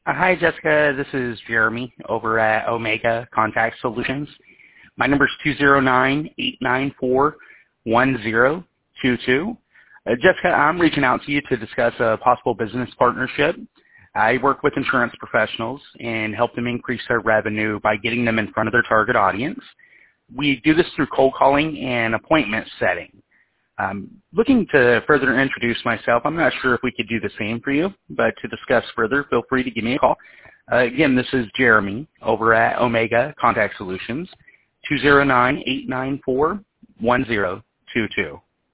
Hi, Jessica. This is Jeremy over at Omega Contact Solutions. My number is 209-894-1022. Jessica, I'm reaching out to you to discuss a possible business partnership. I work with insurance professionals and help them increase their revenue by getting them in front of their target audience. We do this through cold calling and appointment setting. Looking to further introduce myself, I'm not sure if we could do the same for you, but to discuss further, feel free to give me a call. Again, this is Jeremy over at Omega Contact Solutions, 209-894-1022.